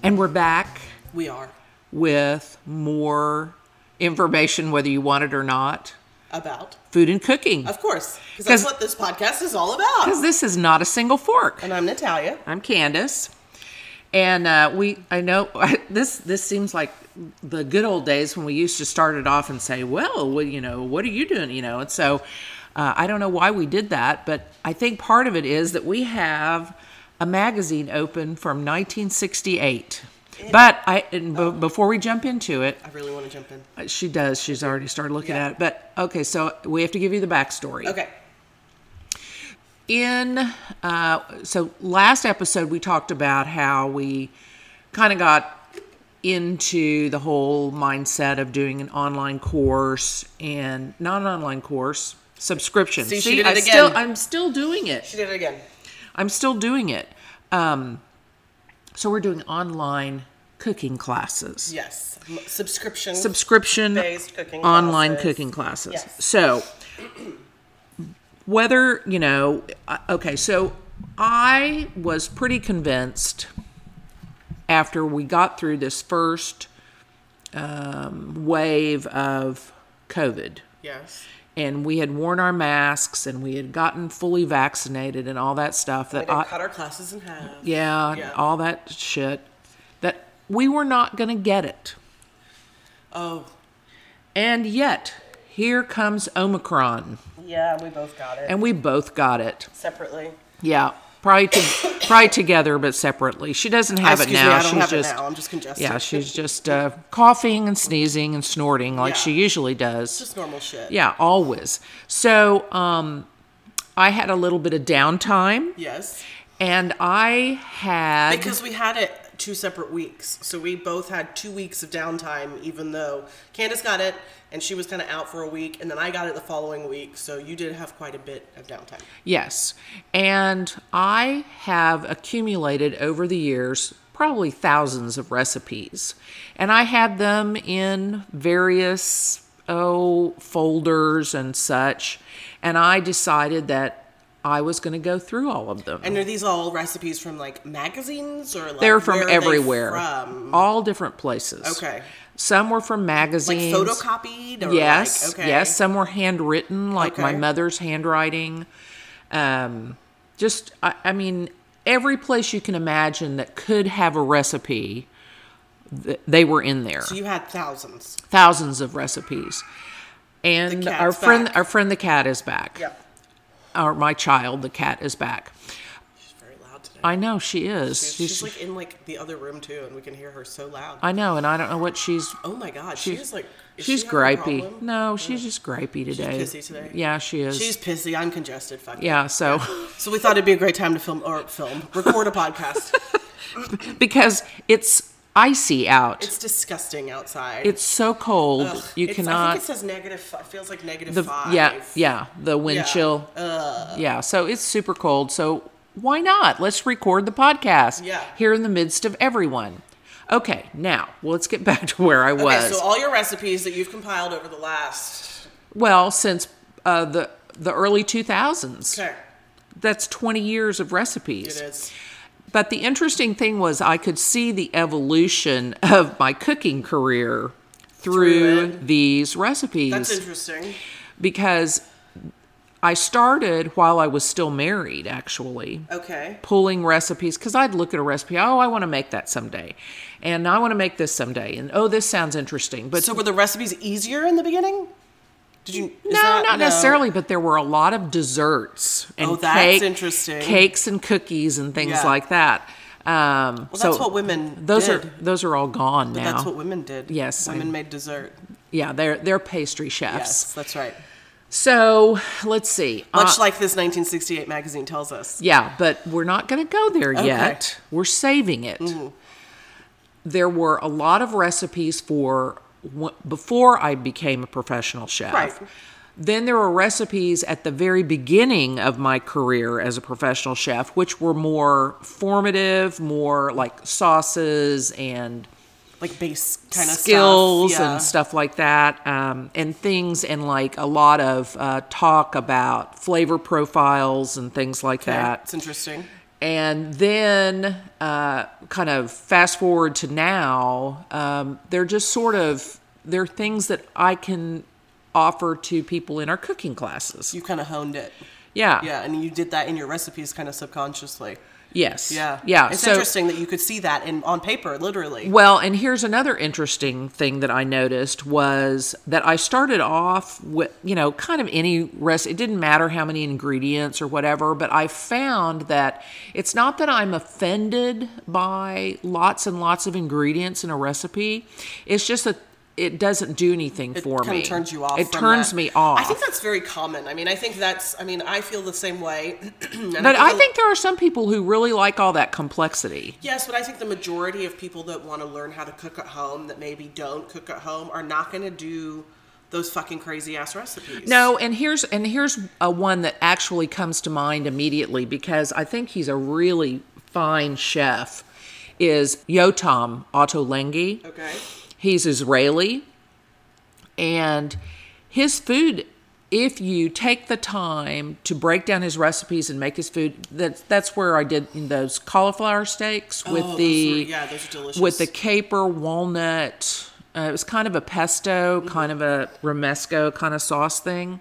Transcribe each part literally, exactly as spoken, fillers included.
And we're back We are. with more information, whether you want it or not, About? food and cooking. Of course. Because that's what this podcast is all about. Because this is not a single fork. And I'm Natalia. I'm Candace. And uh, we, I know, this this seems like the good old days when we used to start it off and say, well, well you know, what are you doing? You know, and so uh, I don't know why we did that, but I think part of it is that we have a magazine open from nineteen sixty-eight. But I, and b- before we jump into it, I really want to jump in. she does. She's already started looking Yeah. at it. But okay, so we have to give you the backstory. Okay. In uh, so last episode we talked about how we kind of got into the whole mindset of doing an online course and not an online course subscription. See, she did it I again. Still, I'm still doing it. She did it again. I'm still doing it. Um, so we're doing online cooking classes. Yes. M- Subscription. Subscription Based cooking online classes. cooking classes. Yes. So whether, you know, uh, okay, so I was pretty convinced after we got through this first um, wave of COVID Yes. and we had worn our masks and we had gotten fully vaccinated and all that stuff We that did I, cut our classes in half. yeah, Yeah. all that shit, that we were not going to get it. Oh. And yet, here comes Omicron. Yeah, we both got it. And we both got it. Separately. Yeah, probably to, probably together, but separately. She doesn't have Excuse it now. me, I don't she's have just it now. I'm just congested. yeah, she's just uh, coughing and sneezing and snorting like Yeah. she usually does. It's just normal shit. Yeah, always. So um, I had a little bit of downtime, Yes. and I had Because we had it two separate weeks. So we both had two weeks of downtime, even though Candace got it and she was kind of out for a week, and then I got it the following week. So you did have quite a bit of downtime. yes, and I have accumulated over the years probably thousands of recipes, and I had them in various oh folders and such, and I decided that I was going to go through all of them. And are these all recipes from like magazines or like They're from where are they everywhere, from? all different places. Okay. Some were from Like magazines. photocopied? Or Yes, like, okay. yes. Some were handwritten, like my Okay. mother's handwriting. Um, just, I, I mean, every place you can imagine that could have a recipe, th- they were in there. So you had thousands. Thousands of recipes. And The cat's our friend, back. our friend, the cat is back. Yep. Or my child, the cat is back. She's very loud today. I know she is. She's, She's, she's like in like the other room too, and we can hear her so loud. I know, and I don't know what she's. Oh my god, she's like. is She's she having a gripey. problem? No, she's just gripey today. pissy today? Yeah, she is. She's pissy. I'm congested. Fuck it. yeah, so So we thought it'd be a great time to film or film, record a podcast. because it's icy out. It's disgusting outside. It's so cold. Ugh. You It's- cannot. I think it says negative. fi- It feels like negative the five. yeah yeah the wind Yeah. chill. Yeah, so it's super cold. So why not? Let's record the podcast. Yeah. Here in the midst of everyone. Okay, now well, let's get back to where I Okay, was. so all your recipes that you've compiled over the last. well, since uh, the the early two thousands. Okay. That's twenty years of recipes. It is. But the interesting thing was I could see the evolution of my cooking career through, Through it. these recipes. That's interesting. Because I started while I was still married, actually, Okay. pulling recipes. Because I'd look at a recipe, oh, I want to make that someday. And I want to make this someday. And oh, this sounds interesting. But So were the recipes easier in the beginning? Did you? is no, that- not no. necessarily, but there were a lot of desserts and Oh, that's cake- interesting. cakes and cookies and things Yeah. like that. Um, Well, so that's what women those did. are those are all gone But now. that's what women did. Yes, Women I- made dessert. yeah, they're they're pastry chefs. Yes, that's right. So let's see. Much Uh, like this nineteen sixty-eight magazine tells us. yeah, but we're not going to go there yet. We're saving it. There were a lot of recipes for wh- before I became a professional chef. Right. Then there were recipes at the very beginning of my career as a professional chef, which were more formative, more like sauces and Like base kind of skills stuff. Yeah. and stuff like that, um, and things, and like a lot of uh, talk about flavor profiles and things like Okay, that. it's interesting. and then uh, kind of fast forward to now, um, they're just sort of, they're things that I can offer to people in our cooking classes. You kind of honed it. Yeah. Yeah, and you did that in your recipes kind of subconsciously. Yes. Yeah. Yeah. It's so, interesting that you could see that in on paper, literally. Well, and here's another interesting thing that I noticed was that I started off with, you know, kind of any recipe. It didn't matter how many ingredients or whatever, but I found that it's not that I'm offended by lots and lots of ingredients in a recipe. It's just that it doesn't do anything It for kind me. of turns you off. It from turns that. me off. I think that's very common. I mean, I think that's. I mean, I feel the same way. And But I the- think there are some people who really like all that complexity. Yes, but I think the majority of people that want to learn how to cook at home, that maybe don't cook at home, are not going to do those fucking crazy ass recipes. No, and here's and here's a one that actually comes to mind immediately because I think he's a really fine chef. Is Yotam Ottolenghi. Okay. He's Israeli, and his food, if you take the time to break down his recipes and make his food, that's that's where I did those cauliflower steaks with Oh, the those were- yeah, those are delicious. with the caper walnut. Uh, it was kind of a pesto, Mm-hmm. kind of a romesco kind of sauce thing.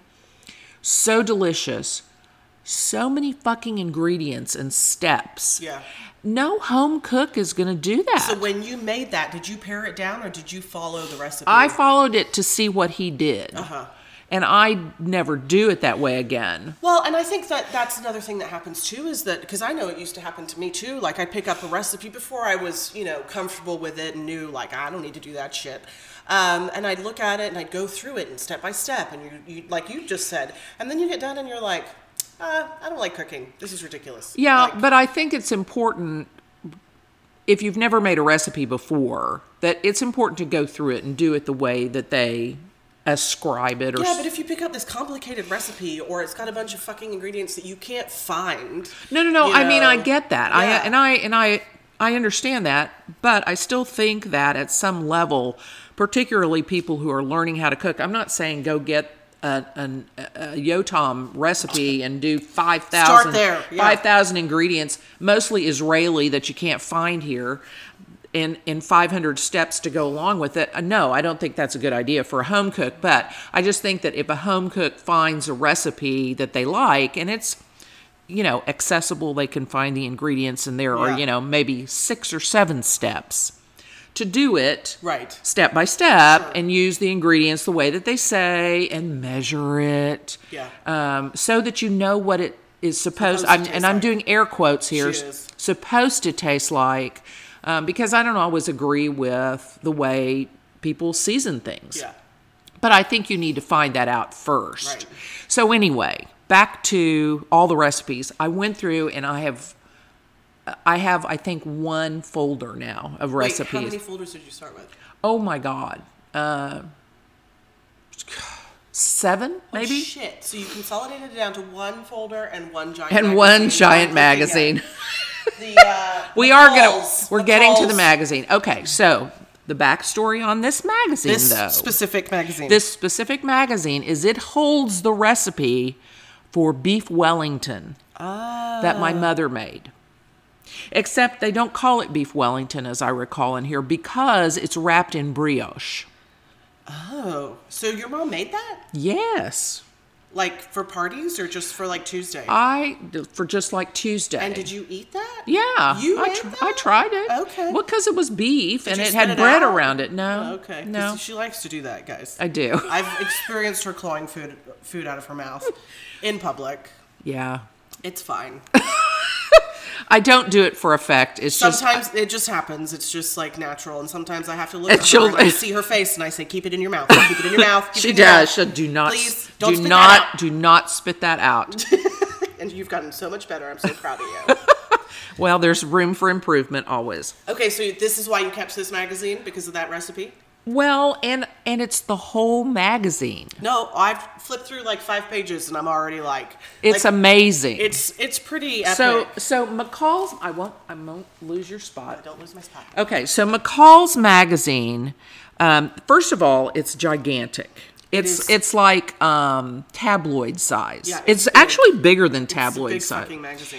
So delicious. So many fucking ingredients and steps. Yeah. No home cook is going to do that. So when you made that, did you pare it down or did you follow the recipe? I followed it to see what he did. Uh-huh. And I never do it that way again. Well, and I think that that's another thing that happens too is that, because I know it used to happen to me too, like I'd pick up a recipe before I was, you know, comfortable with it and knew like, I don't need to do that shit. Um, and I'd look at it and I'd go through it and step by step and you, you like you just said, and then you get done and you're like, uh, I don't like cooking. This is ridiculous. Yeah, Like, but I think it's important, if you've never made a recipe before, that it's important to go through it and do it the way that they ascribe it. Or yeah, but if you pick up this complicated recipe or it's got a bunch of fucking ingredients that you can't find. No, no, no. you I mean, I know, get that. I yeah. and I and I I understand that, but I still think that at some level, particularly people who are learning how to cook, I'm not saying go get a, an, a Yotam recipe and do five thousand there, yeah. five thousand ingredients, mostly Israeli that you can't find here. In, in five hundred steps to go along with it. Uh, No, I don't think that's a good idea for a home cook, but I just think that if a home cook finds a recipe that they like and it's, you know, accessible, they can find the ingredients and there Yeah. are, you know, maybe six or seven steps to do it Right. step by step Sure. and use the ingredients the way that they say and measure it. Yeah. Um, so that you know what it is supposed, Supposed to I'm, taste and I'm like. doing air quotes here, She is. supposed to taste like. Um, because I don't always agree with the way people season things. Yeah. But I think you need to find that out first. Right. So anyway, back to all the recipes. I went through and I have, I have, I think, one folder now of Wait, recipes. how many folders did you start with? Oh my God. Uh, seven, maybe? Oh, shit. So you consolidated it down to one folder and one giant and magazine. one giant looking magazine. at The, uh, We the are gonna. polls, We're the getting to the polls. magazine. Okay, so the backstory on this magazine, This though. specific magazine. This specific magazine is it holds the recipe for beef Wellington that my mother made. Except they don't call it beef Wellington, as I recall in here, because it's wrapped in brioche. Oh, so your mom made that? Yes, Like for parties or just for like Tuesday? I for just like Tuesday. and did you eat that? Yeah, You I, ate tr- that? I tried it. Okay. Well, because it was beef and you it spit had it bread out? around it. No. Okay. 'cause No. She likes to do that, guys. I do. I've experienced her clawing food food out of her mouth in public. Yeah. It's fine. I don't do it for effect. It's just Sometimes it just happens. It's just like natural, and sometimes I have to look And at her she'll- and I see her face, and I say, "Keep it in your mouth. Keep it in your mouth." Keep she it in your does. mouth." She, do not. Please, don't do spit that not. out. Do not spit that out. And you've gotten so much better. I'm so proud of you. Well, there's room for improvement always. Okay, so this is why you kept this magazine, because of that recipe? Well, and and it's the whole magazine. No, I've flipped through like five pages, and I'm already like, It's like, amazing. It's it's pretty epic. so so McCall's. I won't. I won't lose your spot. Don't lose my spot. Okay, so McCall's magazine. Um, first of all, it's gigantic. It's is. it's like um, tabloid size. Yeah, it's it's big. actually bigger than It's a tabloid big size. fucking magazine.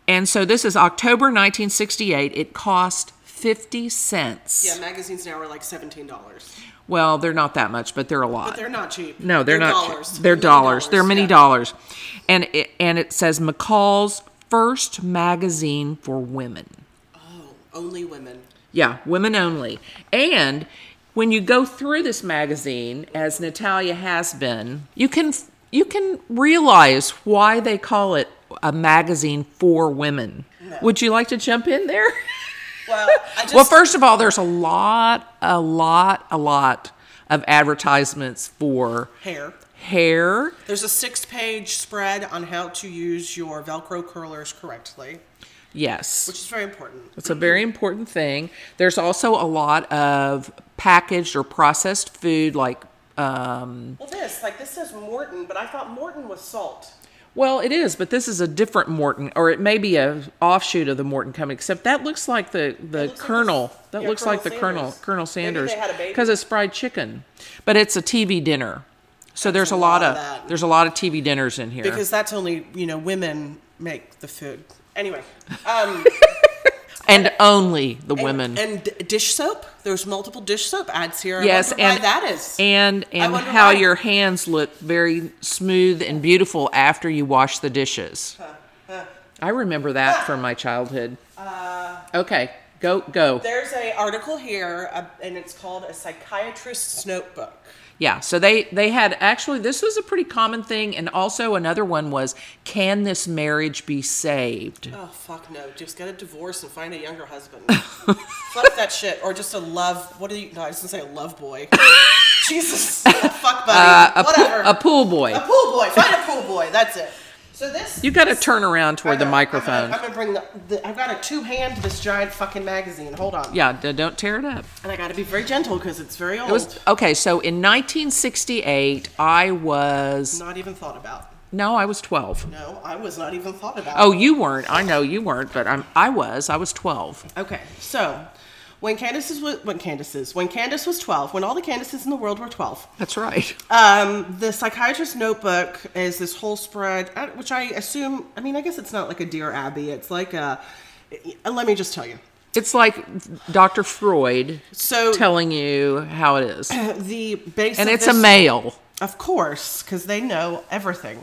And so this is October nineteen sixty-eight. It cost fifty cents. Yeah, magazines now are like seventeen dollars. Well, they're not that much, but they're a lot. But they're not cheap. No, they're, they're not. Dollars. They're Many dollars. They're many yeah. dollars. And it, and it says McCall's first magazine for women. Oh, only women. Yeah, women only. And when you go through this magazine, as Natalia has been, you can you can realize why they call it a magazine for women. No. Would you like to jump in there? Well, I just, well, first of all, there's a lot, a lot, a lot of advertisements for hair. Hair. There's a six-page spread on how to use your Velcro curlers correctly. Yes. Which is very important. It's a very important thing. There's also a lot of packaged or processed food like... Um, well, this, like this says Morton, but I thought Morton was salt. Well, it is, but this is a different Morton, or it may be a offshoot of the Morton company, except that looks like the, the looks Colonel. Like this, that yeah, looks Colonel like the Sanders. Colonel, Colonel Sanders. Maybe they had a baby. Because it's fried chicken. But it's a T V dinner. So That's there's a, a lot, lot of, of that. there's a lot of T V dinners in here. Because that's only, you know, women make the food. Anyway. Um, and only the and, women. And d- dish soap. There's multiple dish soap ads here. Yes, I wonder and why that is. And and wonder how why. your hands look very smooth and beautiful after you wash the dishes. Huh, huh. I remember that from my childhood. Uh, okay, go go. There's a article here, uh, and it's called A Psychiatrist's Notebook. Yeah, so they, they had, actually, this was a pretty common thing, and also another one was, can this marriage be saved? Oh, fuck no. Just get a divorce and find a younger husband. Fuck that shit. Or just a love, what do you, no, I was going to say a love boy. Jesus. Oh, fuck, buddy. Uh, a, Whatever. Po- a pool boy. A pool boy. Find a pool boy. That's it. So this... You got to this, turn around toward I the know, microphone. I'm going to bring the, the... I've got to two-hand this giant fucking magazine. Hold on. Yeah, d- don't tear it up. And I got to be very gentle because it's very old. It was, okay, so in nineteen sixty-eight, I was... Not even thought about. No, I was twelve. No, I was not even thought about. Oh, you weren't. I know you weren't, but I'm, I was. I was twelve. Okay, so when Candace was when Candace's when Candace was twelve, when all the Candaces in the world were twelve, That's right. um, the Psychiatrist's Notebook is this whole spread, uh, which I assume. I mean, I guess it's not like a Dear Abby. It's like a. Uh, let me just tell you. It's like Doctor Freud So telling you how it is. the base, And of it's this, a male. of course, because they know everything.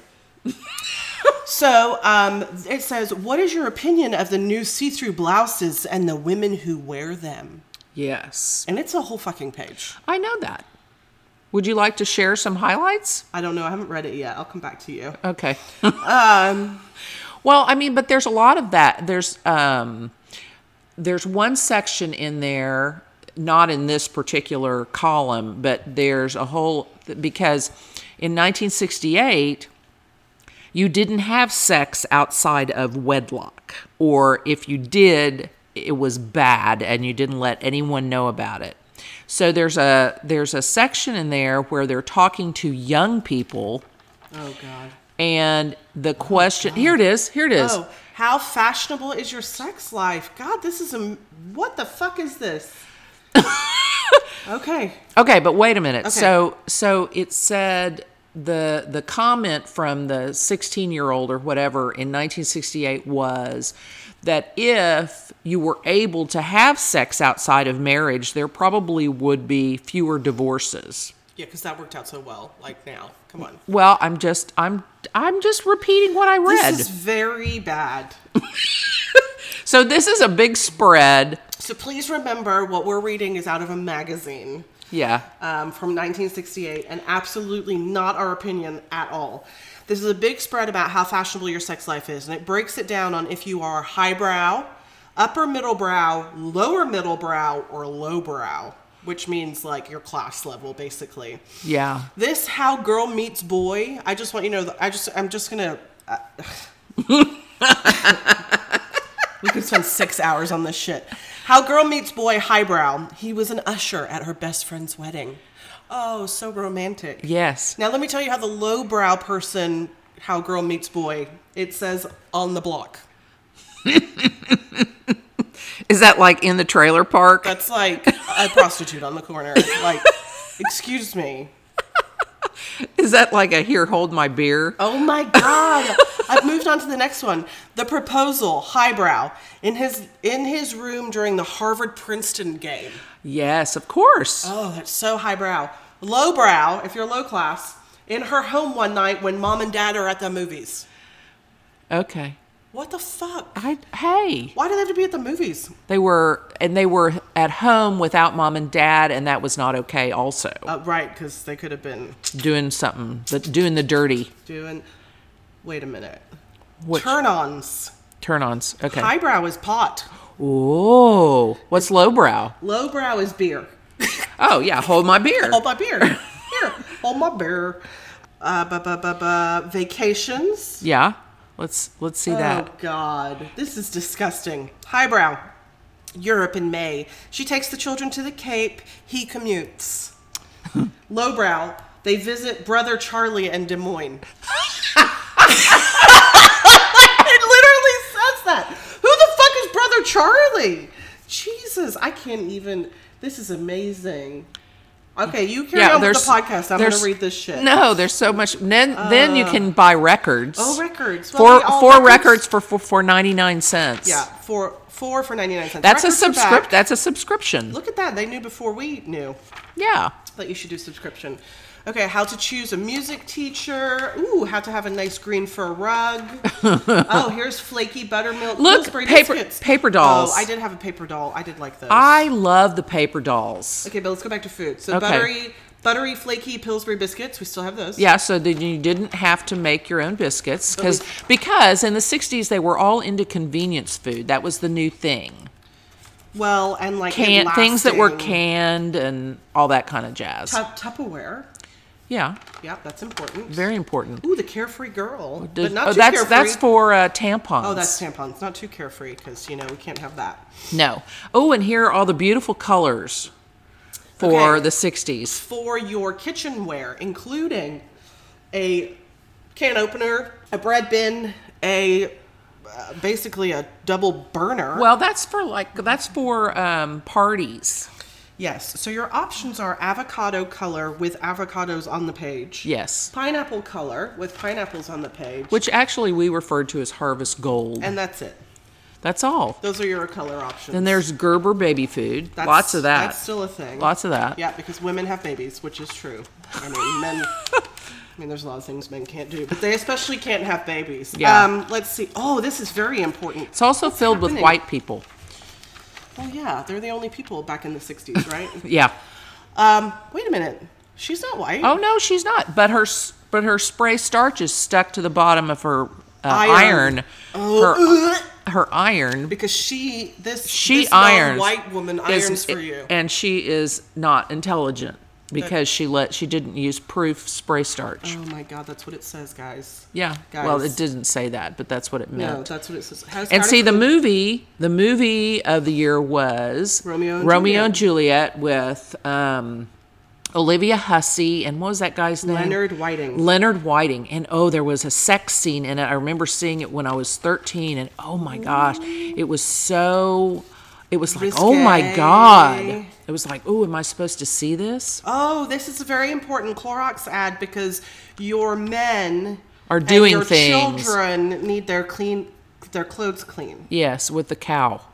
So um, it says, what is your opinion of the new see-through blouses and the women who wear them? Yes. And it's a whole fucking page. I know that. Would you like to share some highlights? I don't know. I haven't read it yet. I'll come back to you. Okay. Um, well, I mean, but there's a lot of that. There's um, there's one section in there, not in this particular column, but there's a whole, because in nineteen sixty-eight, you didn't have sex outside of wedlock. Or if you did, it was bad and you didn't let anyone know about it. So there's a there's a section in there where they're talking to young people. oh, God. And the question, here it is, here it is. Oh, how fashionable is your sex life? God, this is a, what the fuck is this? Okay. Okay, but wait a minute. Okay. So so it said the the comment from the sixteen-year-old or whatever in nineteen sixty-eight was that if you were able to have sex outside of marriage, there probably would be fewer divorces. Yeah, because that worked out so well. Like now, come on. Well, I'm just I'm I'm just repeating what I read. This is very bad. So this is a big spread. So please remember what we're reading is out of a magazine. Yeah. Um, from nineteen sixty-eight, and absolutely not our opinion at all. This is a big spread about how fashionable your sex life is, and it breaks it down on if you are highbrow, upper middle brow, lower middle brow, or low brow, which means like your class level, basically. Yeah. This How Girl Meets Boy. I just want you to know that I just I'm just gonna. Uh, we could spend six hours on this shit. How Girl Meets Boy, highbrow. He was an usher at her best friend's wedding. Oh, so romantic. Yes. Now let me tell you how the lowbrow person, How Girl Meets Boy, it says on the block. Is that like in the trailer park? That's like a prostitute on the corner. Like, excuse me. Is that like a here, hold my beer? Oh my God. I've moved on to the next one. The proposal, highbrow, in his in his room during the Harvard-Princeton game. Yes, of course. Oh, that's so highbrow. Lowbrow, if you're low class, in her home one night when mom and dad are at the movies. Okay. What the fuck? I hey. Why do they have to be at the movies? They were and they were at home without mom and dad, and that was not okay also. Uh, right, because they could have been Doing something, but doing the dirty. doing... Wait a minute. Which- Turn-ons. Turn-ons. Okay. Highbrow is pot. Ooh. What's lowbrow? Lowbrow is beer. Oh, yeah, hold my beer. Hold my beer. Here, hold my beer. Uh, bu- bu- bu- bu- vacations. Yeah. Let's let's see that. Oh, God. This is disgusting. Highbrow. Europe in May. She takes the children to the Cape. He commutes. Lowbrow. They visit Brother Charlie in Des Moines. It literally says that. Who the fuck is Brother Charlie? Jesus, I can't even. This is amazing. Okay, you carry on with the podcast. I'm going to read this shit. No, there's so much. Then then you can buy records. Oh, records. Four Well, we all four records for for, for ninety-nine cents. Yeah, four four for ninety-nine cents. That's a Records are subscript. back. That's a subscription. Look at that. They knew before we knew Yeah. that you should do subscription. Okay, how to choose a music teacher. Ooh, how to have a nice green fur rug. Oh, here's flaky buttermilk. Look, Pillsbury paper- biscuits. paper dolls. Oh, I did have a paper doll. I did like those. I love the paper dolls. Okay, but let's go back to food. So Okay. buttery, buttery, flaky Pillsbury biscuits. We still have those. Yeah, so that you didn't have to make your own biscuits because because in the sixties they were all into convenience food. That was the new thing. Well, and like Can things that were lasting. canned and all that kind of jazz. Tup- Tupperware. Yeah, Yep, that's important. very important. Ooh, the carefree girl. Does- but not oh, too that's carefree. that's for uh, tampons. Oh, that's tampons. Not too carefree because, you know, we can't have that. no. Oh, and here are all the beautiful colors for Okay. the sixties. For your kitchenware, including a can opener, a bread bin, a uh, basically a double burner. Well, that's for like that's for um, parties. Yes. So your options are avocado color with avocados on the page. Yes, Pineapple color with pineapples on the page. which actually we referred to as Harvest Gold. And that's it. That's all. Those are your color options. Then there's Gerber baby food. That's- Lots of that. That's still a thing. Lots of that. Yeah, because women have babies, which is true. I mean, men. I mean, there's a lot of things men can't do, but they especially can't have babies. Yeah. Um, let's see. Oh, this is very important. It's also What's filled with happening? white people. Oh yeah, they're the only people back in the sixties, right? Yeah. um, wait a minute. She's not white. Oh no, she's not. But her s- but her spray starch is stuck to the bottom of her uh, Iron. iron. Oh, Her her iron. because she this She this irons. white woman is- irons for you. and she is not intelligent because she let she didn't use proof spray starch. Oh my god, that's what it says, guys. Yeah. Guys. Well, it didn't say that, but that's what it meant. No, that's what it says. How's- And how to see, the cook- movie, the movie of the year was Romeo and Romeo Juliet. and Juliet with um, Olivia Hussey and what was that guy's name? Leonard Whiting. Leonard Whiting. And oh, there was a sex scene in it. I remember seeing it when I was thirteen, and oh my gosh, it was so. It was like, oh my Risque. god. It was like, oh, am I supposed to see this? Oh, this is a very important Clorox ad because your men Are doing and your things. children need their clean, their clothes clean. Yes, with the cow.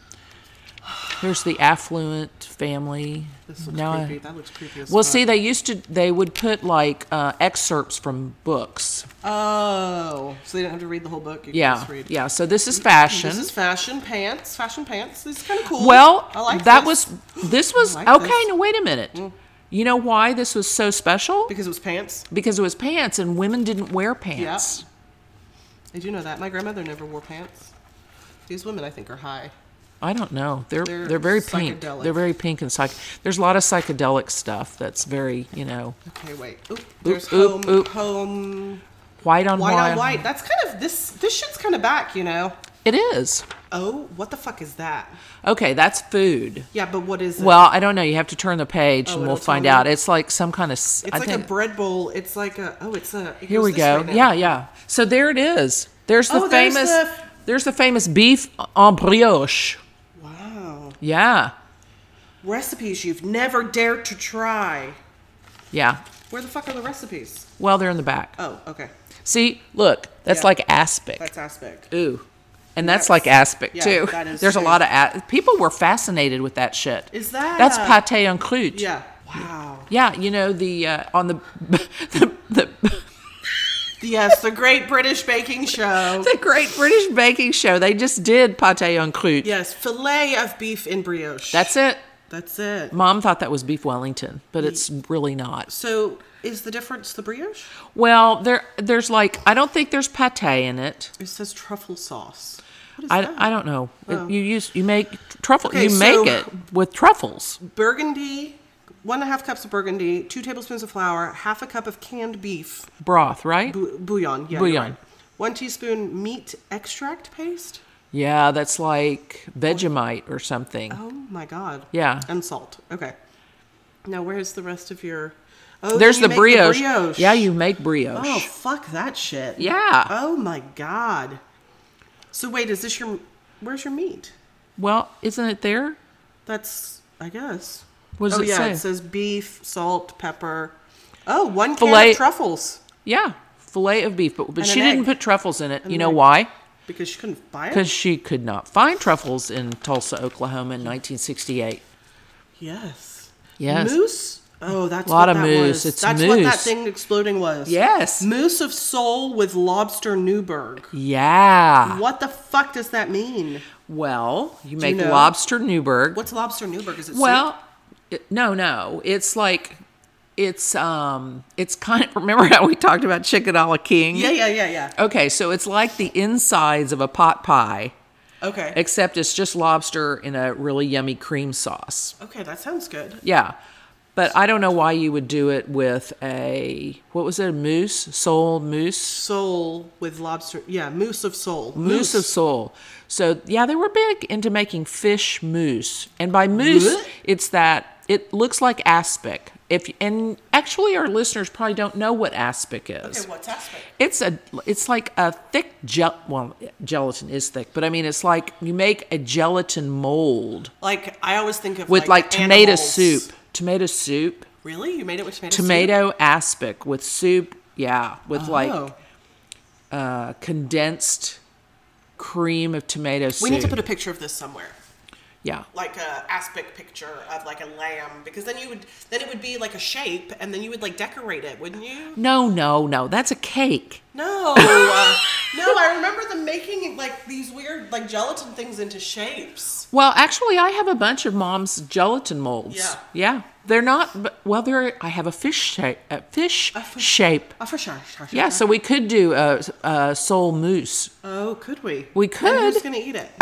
Here's the affluent family. This looks Now I- creepy. That looks creepy as Well, fuck. see, they used to, they would put like uh, excerpts from books. Oh, so they don't have to read the whole book. You can Yeah, just read. yeah. So this is fashion. This is fashion pants. Fashion pants. This is kind of cool. well, I like that this. was, this was, like okay, this. now wait a minute. You know why this was so special? because it was pants. Because it was pants and women didn't wear pants. I do know that. My grandmother never wore pants. These women, I think, are high. I don't know. They're They're they're, very pink. psychedelic. They're very pink and psych. There's a lot of psychedelic stuff that's very, you know, Okay, wait. Oop, there's oop, home, oop. home, white on white white. on white. That's kind of this. This shit's kind of back, you know. It is. Oh, what the fuck is that? Okay, that's food. Yeah, but what is it? Well, I don't know. You have to turn the page Oh, and it'll we'll find tell me? out. It's like some kind of. s- it's I like think, a bread bowl. It's like a. Oh, it's a. it Here goes we this go. way now. Yeah, yeah. So there it is. There's the Oh, there's famous. the- There's the famous beef en brioche. Wow. Yeah, Recipes you've never dared to try. yeah. Where the fuck are the recipes? Well, they're in the back. Oh, okay. See, look, that's Yeah. like aspic. That's aspic. Ooh. And that's, That's- like aspic, yeah, too. that is There's a too. lot of... A- people were fascinated with that shit. Is that... That's uh, pâté en croûte. Yeah. Wow. Yeah, you know, the... Uh, on the... the, the Yes, the Great British Baking Show. The Great British Baking Show. They just did pâté en croûte. Yes, filet of beef in brioche. That's it. That's it. Mom thought that was beef Wellington, but it's really not. So, is the difference the brioche? Well, there, there's like... I don't think there's pâté in it. It says truffle sauce. What is I, that? I don't know. It- you use... You make truffle... Okay, you so- make it with truffles. Burgundy, one and a half cups of burgundy, two tablespoons of flour, half a cup of canned beef, Broth, right? bu- bouillon. Yeah, Bouillon. you're right. One teaspoon meat extract paste. Yeah, that's like Vegemite or something. Oh my god. Yeah. And salt. Okay. Now, where's the rest of your... Oh, There's then the you make brioche. brioche. Yeah, you make brioche. Oh, fuck that shit. Yeah. Oh my god. So wait, is this your... Where's your meat? Well, isn't it there? That's... I guess. What does oh it yeah, say? it says beef, salt, pepper. Oh, one can Filet- of truffles. Yeah, fillet of beef, but, but And she an didn't egg. put truffles in it. You an know egg. why? Because she couldn't buy it? Because she could not find truffles in Tulsa, Oklahoma in nineteen sixty-eight. Yes. Yes. Moose? Oh, that's Lot what of that moose. was. It's that's what that moose. thing exploding was. Yes. Moose of sole with lobster Newburg. Yeah. What the fuck does that mean? Well, you you make know? lobster Newburg. What's lobster Newburg? Is it Well, soup? it, no, no. It's like, it's um, it's kind of, remember how we talked about chicken a la king? Yeah, yeah, yeah, yeah. Okay, so it's like the insides of a pot pie, Okay. except it's just lobster in a really yummy cream sauce. Okay, that sounds good. Yeah. But I don't know why you would do it with a, what was it, a moose? Sole moose? Sole with lobster. Yeah, moose of sole. Mousse of sole. So, yeah, they were big into making fish mousse. And by mousse, What? it's that, it looks like aspic. If And actually, our listeners probably don't know what aspic is. Okay, what's aspic? It's a, it's like a thick gel. Well, gelatin is thick, but I mean, it's like you make a gelatin mold Like, I always think of with like, like tomato animals. soup. Tomato soup, Really? You made it with tomato soup? tomato aspic with soup. Yeah, with like Oh. uh, condensed cream of tomato soup. We need to put a picture of this somewhere. yeah. Like a aspic picture of like a lamb, because then you would then it would be like a shape, and then you would like decorate it, wouldn't you? No, no, no. That's a cake. No, uh, no. I remember them making like these weird like gelatin things into shapes. Well, actually, I have a bunch of Mom's gelatin molds. Yeah. Yeah. They're not. but- Well, they're. I have a fish shape. A fish, A fish- shape. Oh, for sure. sure, sure, Yeah. sure. So we could do a, a soul mousse. Oh, could we? We And who's could. gonna eat it?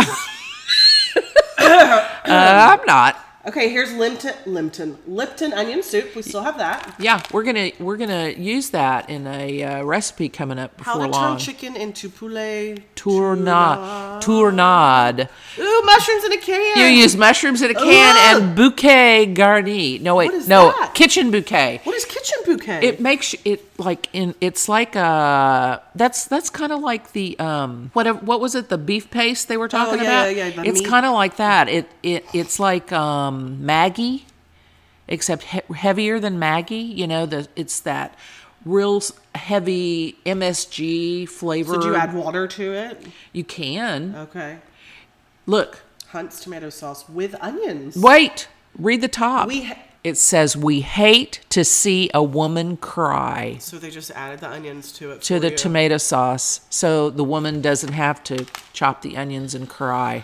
Uh, I'm not. Okay, here's Lipton, Lipton, Lipton onion soup. We still have that. Yeah, we're gonna we're gonna use that in a uh, recipe coming up How before to long. turn chicken into poulet Tournade. Tournade. Ooh, mushrooms in a can. You use mushrooms in a can Ugh. and bouquet garni. No wait, What is no that? kitchen bouquet. What is kitchen bouquet? It makes it like in. It's like uh That's that's kind of like the um. What what was it? The beef paste they were talking Oh, yeah, about. yeah, yeah, the It's meat. kind of like that. It it it's like um Maggie, except he- heavier than Maggie. You know, the it's that real s- heavy M S G flavor. so do you add water to it? You can Okay. look. Hunt's tomato sauce with onions. Wait. Read the top. We ha- It says, "We hate to see a woman cry." So they just added the onions to it. To for the you. tomato sauce, so the woman doesn't have to chop the onions and cry.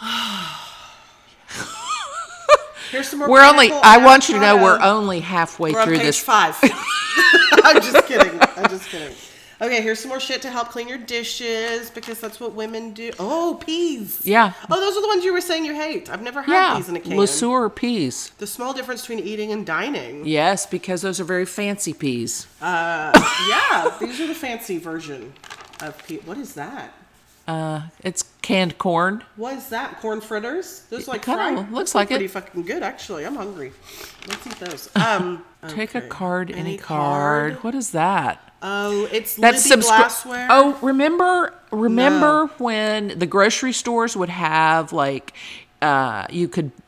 Here's some more. We're only. pineapple I want you to know we're avocado. only halfway We're on through page this. five. I'm just kidding. I'm just kidding. Okay, here's some more shit to help clean your dishes because that's what women do. Oh, peas. Yeah. Oh, those are the ones you were saying you hate. I've never had Yeah, these in a can. Lesueur peas. The small difference between eating and dining. Yes, because those are very fancy peas. Uh, yeah, these are the fancy version of pea. What is that? Uh, it's canned corn. What is that? Corn fritters? Those like kinda fried? looks Those look like it. pretty fucking good, actually. I'm hungry. Let's eat those. Um, Take a okay. card, any, Any card. card? What is that? Oh, it's That's Libby subscri- glassware. Oh, remember remember when the grocery stores would have like uh you could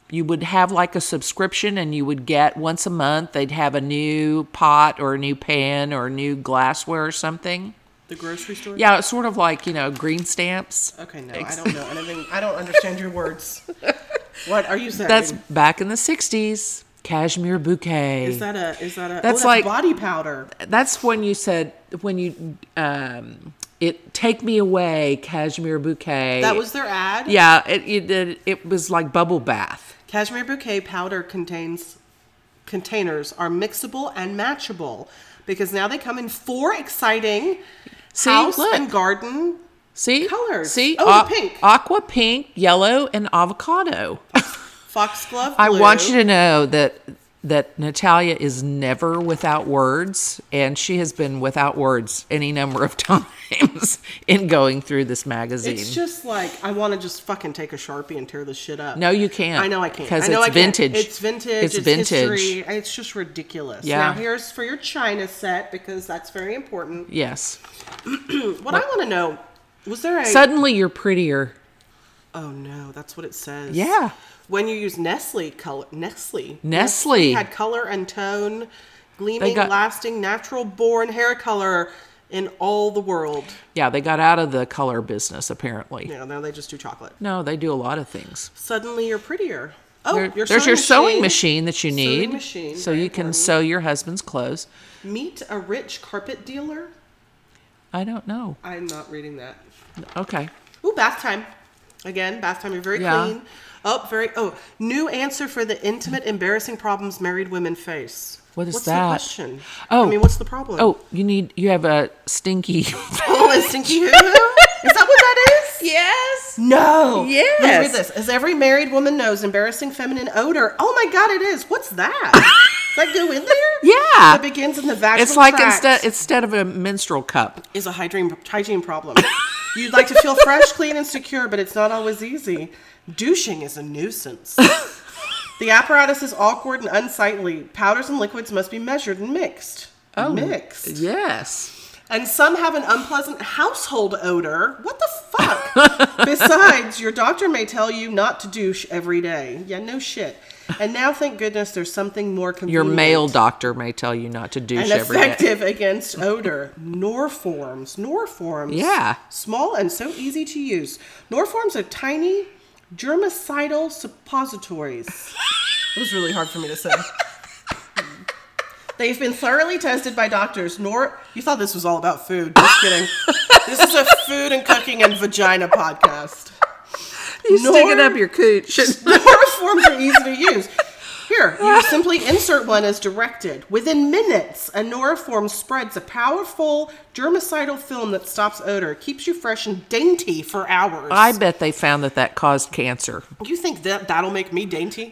you would have like a subscription, and you would get once a month, they'd have a new pot or a new pan or a new glassware or something. The grocery store? Yeah, it's sort of like, you know, green stamps. Okay, no, I don't know anything. I don't understand your words. What are you saying? That's back in the sixties. Cashmere bouquet. Is that a, is that a, That's, oh, that's like body powder. That's when you said, when you, um, it, take me away, cashmere bouquet. That was their ad? Yeah, it, it, it, it was like bubble bath. Cashmere bouquet powder contains, containers are mixable and matchable because now they come in four exciting See, house look. and garden See? colors. See? Oh, A- the pink. Aqua pink, yellow, and avocado. Foxglove blue. I want you to know that that Natalia is never without words, and she has been without words any number of times in going through this magazine. It's just like, I want to just fucking take a Sharpie and tear this shit up. No, you can't. I know I can't. Because I know it's I can't. vintage. It's vintage. It's It's, vintage. history. It's just ridiculous. Yeah. Now, here's for your China set, because that's very important. Yes. What I want to know, was there a... Suddenly you're prettier. Oh, no, that's what it says. Yeah. When you use Nestle color, Nestle. Nestle. had color and tone, gleaming, got- lasting, natural born hair color in all the world. Yeah, they got out of the color business, apparently. You know, now they just do chocolate. No, they do a lot of things. Suddenly you're prettier. Oh, There- your there's sewing your sewing machine. machine that you Sewing need. machine, so very you can important. sew your husband's clothes. Meet a rich carpet dealer. I don't know. I'm not reading that. Okay. Ooh, bath time. Again, bath time. You're very Yeah. clean. Oh, very. Oh, new answer for the intimate, embarrassing problems married women face. What is what's that? the question? Oh. I mean, what's the problem? Oh, you need, you have a stinky. oh, a stinky hoo hoo? Is that what that is? Yes. No. Yes. Let me read this. As every married woman knows, embarrassing feminine odor. Oh my God, it is. What's that? Does that go in there? Yeah. It begins in the vaginal It's like tract. instead instead of a menstrual cup. Is a hygiene hygiene problem. You'd like to feel fresh, clean, and secure, but it's not always easy. Douching is a nuisance. The apparatus is awkward and unsightly. Powders and liquids must be measured and mixed. Oh, Mixed. Yes. And some have an unpleasant household odor. What the fuck? Besides, your doctor may tell you not to douche every day. Yeah, no shit. And now, thank goodness, there's something more Your convenient. male doctor may tell you not to douche and every day. effective against odor. Norforms. Norforms. Yeah. Small and so easy to use. Norforms are tiny germicidal suppositories. It was really hard for me to say. They've been thoroughly tested by doctors. Nor you thought this was all about food. Just kidding. This is a food and cooking and vagina podcast. You Nor- stick it up your cooch. Norforms are easy to use. Here, you simply insert one as directed. Within minutes, a Norform spreads a powerful germicidal film that stops odor, keeps you fresh and dainty for hours. I bet they found that that caused cancer. You think that that'll make me dainty?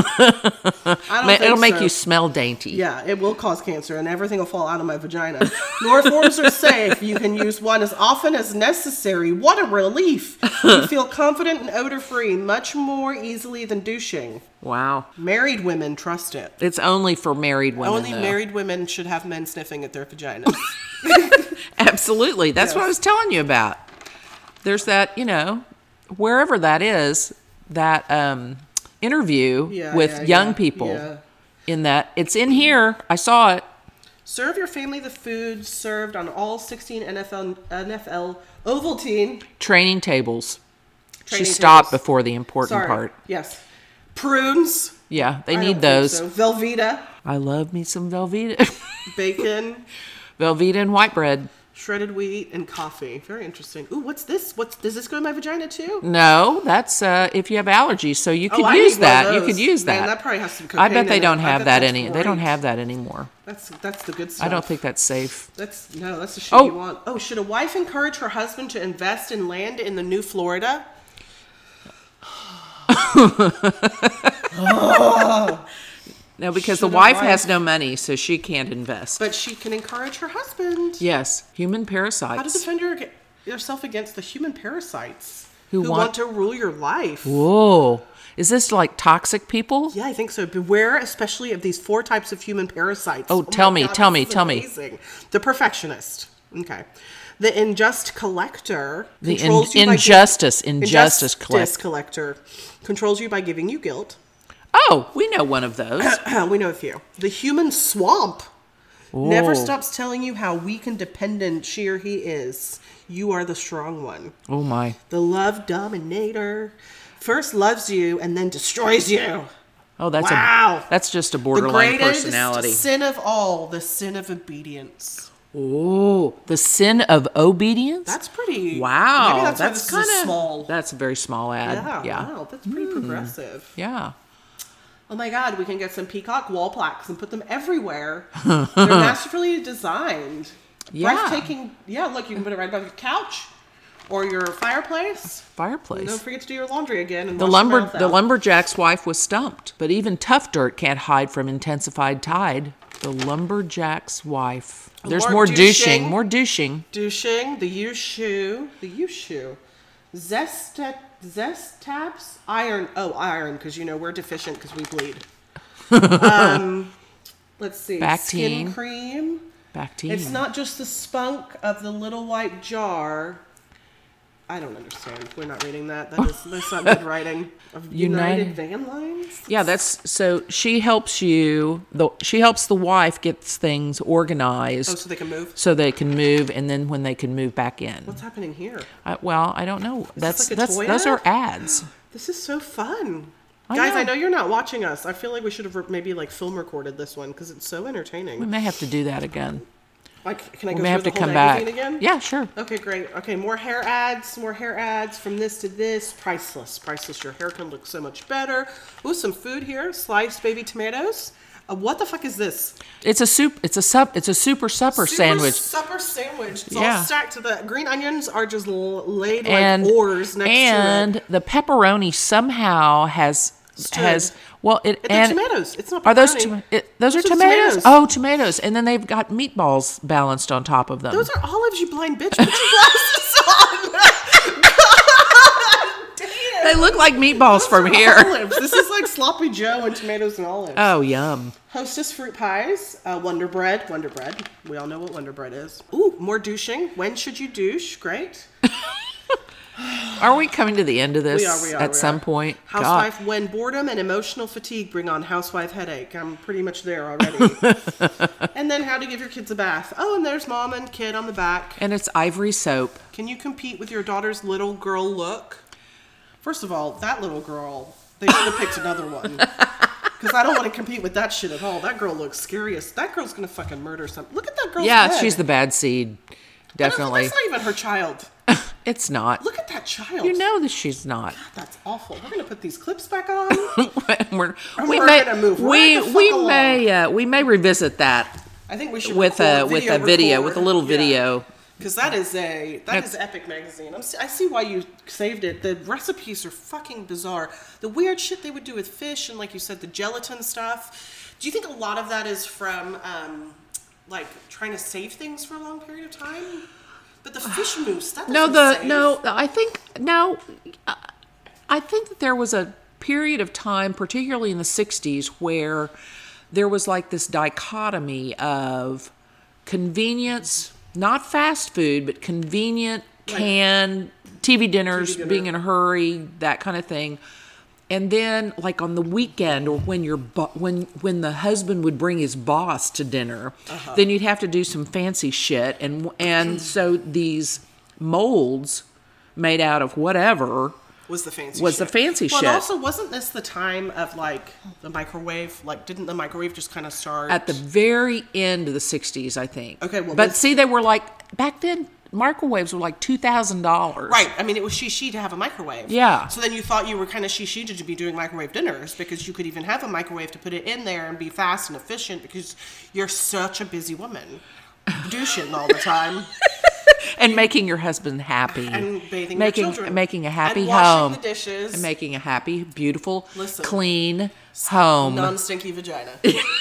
I don't Ma- think It'll make so. you smell dainty. Yeah, it will cause cancer, and everything will fall out of my vagina. Norforms are safe. You can use one as often as necessary. What a relief! You feel confident and odor-free much more easily than douching. Wow. Married women trust it. It's only for married women. Only though. married women should have men sniffing at their vaginas. Absolutely. That's what I Yes. was telling you about. There's that, you know, wherever that is, that um, interview Yeah, with yeah, young yeah, people. yeah. In that, it's in here. I saw it. Serve your family the food served on all sixteen N F L N F L Ovaltine Training tables. training she stopped tables. before the important Sorry. part. Yes. Prunes. Yeah, they I need don't think those. so. Velveeta. I love me some Velveeta. Bacon. Velveeta and white bread. Shredded wheat and coffee. Very interesting. Ooh, what's this? What's does this go in my vagina too? No, that's uh, if you have allergies. So you could Oh, I use need one of that. You those. could use Man, that. that probably has some I cocaine bet they in it. don't I have bet that that's any. They don't great. have that anymore. That's that's the good stuff. I don't think that's safe. That's no, that's the shit Oh. you want. Oh, should a wife encourage her husband to invest in land in the new Florida? No, because Should the a wife wife- has no money, so she can't invest. But she can encourage her husband. Yes, human How to parasites. defend your, yourself against the human parasites Who who, want- want, to rule your life. Whoa. Is this like toxic people? Yeah, I think so. Beware especially of these four types of human parasites. Oh, my tell me, God, tell this me, is tell me. amazing. The perfectionist. Okay. The unjust collector The controls in- you by injustice, giving- injustice injustice collector controls you by giving you guilt. Oh, we know one of those. We know a few. The human swamp never stops telling you how weak and dependent she or he is. You are the strong one. Oh, my. The love dominator first loves you and then destroys you. Oh, that's Wow. a that's just a The borderline greatest personality. sin of all, the sin of obedience. Oh, the sin of obedience? That's pretty. Wow. Maybe that's, why that's this kind is a of small. That's a very small ad. Yeah, Yeah. wow, that's pretty progressive. Yeah. Oh my God, we can get some peacock wall plaques and put them everywhere. They're masterfully designed. Yeah. Breathtaking. Yeah, look, you can put it right above your couch or your fireplace. Fireplace. And don't forget to do your laundry again. And The wash lumber your mouth the out. lumberjack's wife was stumped, but even tough dirt can't hide from intensified tide. The lumberjack's wife. There's More more douching, douching. more douching. Douching, the U shoe, the U shoe, zest zestabs, iron. Oh, iron, because you know we're deficient because we bleed. um, let's see, Bactine. skin cream. Bactine. It's not just the spunk of the little white jar. I don't understand. We're not reading that. That is that's not good writing. Of United, United- Van Lines. Yeah, that's so she helps you. The she helps the wife gets things organized Oh, so they can move. so they can move, and then when they can move back in. What's happening here? I, well, I don't know. That's like a that's toy those ad? are ads. This is so fun. I Guys, know. I know you're not watching us. I feel like we should have maybe like film recorded this one because it's so entertaining. We may have to do that again. Like, can I We go may through have the to whole come back. magazine again? Yeah, sure. Okay, great. Okay, more hair ads, more hair ads from this to this. Priceless, priceless. Your hair can look so much better. Ooh, some food here. Sliced baby tomatoes. Uh, what the fuck is this? It's a soup. It's a sup. It's a super supper Super sandwich. supper sandwich. It's Yeah. all stacked to the green onions are just l- laid and like oars next and to it. the pepperoni somehow has Stood. has well it They're and tomatoes. It's not are those pepperoni. tom- it, those, Those are are tomatoes? tomatoes. Oh, tomatoes, and then they've got meatballs balanced on top of them. Those are olives, you blind bitch. Put your glasses on. God damn. they look like meatballs from Those are here. Olives. This is like sloppy Joe and tomatoes and olives. Oh, yum! Hostess fruit pies, uh, Wonder Bread, Wonder Bread. We all know what Wonder Bread is. Ooh, more douching. When should you douche? Great. Are we coming to the end of this We are, we are, at we some are. point? God. Housewife, when boredom and emotional fatigue bring on housewife headache. I'm pretty much there already. And then how to give your kids a bath. Oh, and there's mom and kid on the back. And it's ivory soap. Can you compete with your daughter's little girl look? First of all, that little girl, they should have picked another one. Because I don't want to compete with that shit at all. That girl looks scariest. That girl's going to fucking murder something. Look at that girl's Yeah, head. she's the bad seed. I don't- Definitely. That's not even her child. It's not. Look at that child. You know that she's not. That's awful. We're going to put these clips back on. we're, And we we're may gonna move we right the fuck we along. may uh, we may revisit that I think we should with a with a video with a little video. Because that is a that That's- is Epic Magazine. I'm, si see why you saved it. The recipes are fucking bizarre. The weird shit they would do with fish and, like you said, the gelatin stuff. Do you think a lot of that is from um, like trying to save things for a long period of time? But the fish mousse, that No, doesn't the save. no. I think no. uh, I think that there was a period of time, particularly in the sixties, where there was like this dichotomy of convenience, not fast food, but convenient canned T V dinners, T V dinner. being in a hurry, that kind of thing. And then, like on the weekend, or when your bo- when when the husband would bring his boss to dinner, Uh-huh. then you'd have to do some fancy shit, and and so these molds made out of whatever was the fancy was shit. the fancy well, shit. and also, wasn't this the time of like the microwave? Like, didn't the microwave just kind of start at the very end of the sixties, I think. Okay, well, but this- see, they were like back then. Microwaves were like two thousand dollars. Right. I mean, it was she-she to have a microwave. Yeah. So then you thought you were kind of she-she to be doing microwave dinners because you could even have a microwave to put it in there and be fast and efficient because you're such a busy woman. Douching all the time. And making your husband happy. And bathing making, your children. Making a happy and washing home. the dishes. And making a happy, beautiful, Listen. clean home. Non-stinky vagina.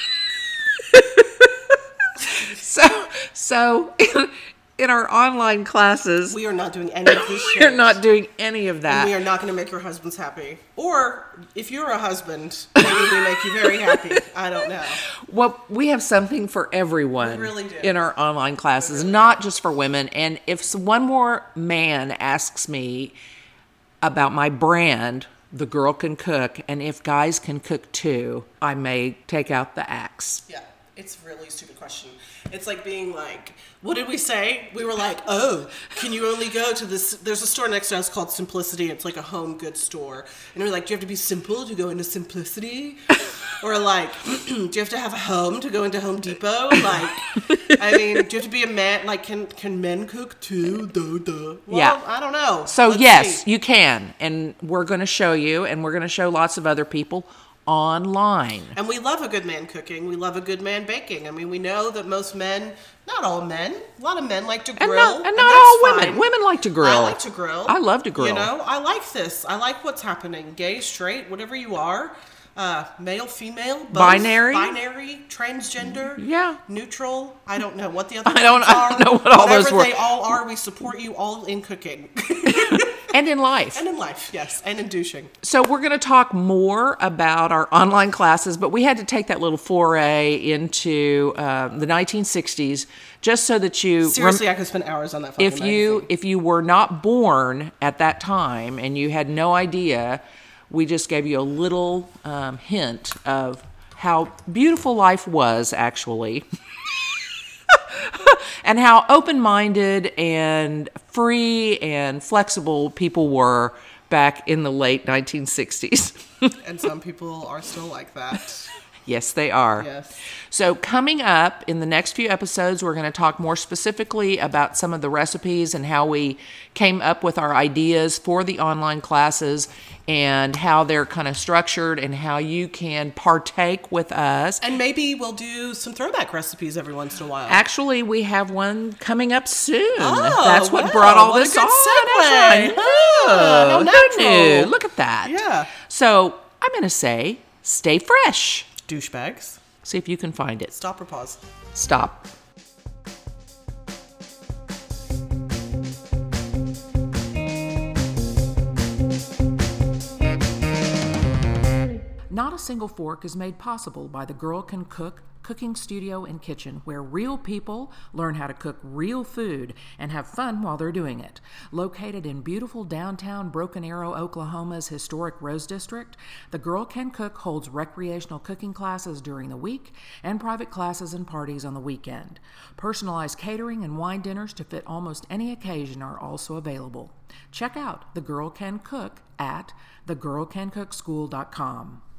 So, so in, in our online classes, We are not doing any of this shit. we're not doing any of that. And we are not going to make your husbands happy. Or if you're a husband, maybe we make you very happy. I don't know. Well, we have something for everyone We really do. in our online classes, not just for women. And if s- one more man asks me about my brand, The girl can cook, and if guys can cook too, I may take out the axe. Yeah, it's really a stupid question. It's like being like, what did we say? We were like, oh, can you only go to this? There's a store next to us called Simplicity. It's like a home goods store. And we're like, do you have to be simple to go into Simplicity? Or like, do you have to have a home to go into Home Depot? Like, I mean, do you have to be a man? Like, can can men cook too? Duh, duh. Well, Yeah. I don't know. So Let's yes, see. you can, and we're going to show you, and we're going to show lots of other people online. And we love a good man cooking. We love a good man baking. I mean, we know that most men, not all men, a lot of men like to grill. And not, and and not that's all women. fine. Women like to grill. I like to grill. I love to grill. You know, I like this. I like what's happening. Gay, straight, whatever you are. Uh, male, female, both, Binary? binary, transgender, Yeah. neutral. I don't know what the other I don't- ones I are. don't know what all Whatever those were. they all are, we support you all in cooking. And in life. And in life, yes, and in douching. So we're going to talk more about our online classes, but we had to take that little foray into uh, the nineteen sixties just so that you rem- Seriously, I could spend hours on that fucking if you magazine. if you were not born at that time and you had no idea, we just gave you a little um, hint of how beautiful life was actually. And how open-minded and free and flexible people were back in the late nineteen sixties. And some people are still like that. Yes, they are. Yes. So coming up in the next few episodes, we're going to talk more specifically about some of the recipes and how we came up with our ideas for the online classes and how they're kind of structured and how you can partake with us. And maybe we'll do some throwback recipes every once in a while. Actually, we have one coming up soon. Oh, That's what wow. brought all What a this good on. segue. I know. How Who natural. knew? Look at that. Yeah. So I'm going to say, stay fresh. Douchebags. See if you can find it. Stop or pause. Stop. Not a Single Fork is made possible by The Girl Can Cook cooking studio and kitchen, where real people learn how to cook real food and have fun while they're doing it. Located in beautiful downtown Broken Arrow, Oklahoma's historic Rose District, The Girl Can Cook holds recreational cooking classes during the week and private classes and parties on the weekend. Personalized catering and wine dinners to fit almost any occasion are also available. Check out The Girl Can Cook at the girl can cook school dot com.